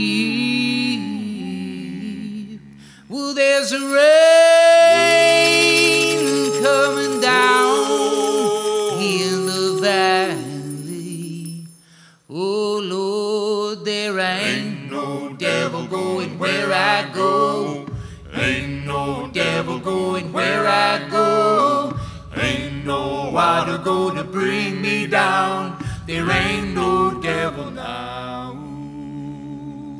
Well, there's a rain coming down in the valley. Oh Lord, there ain't no devil going where I go. Ain't no devil going where I go. Ain't no water going to bring me down. There ain't no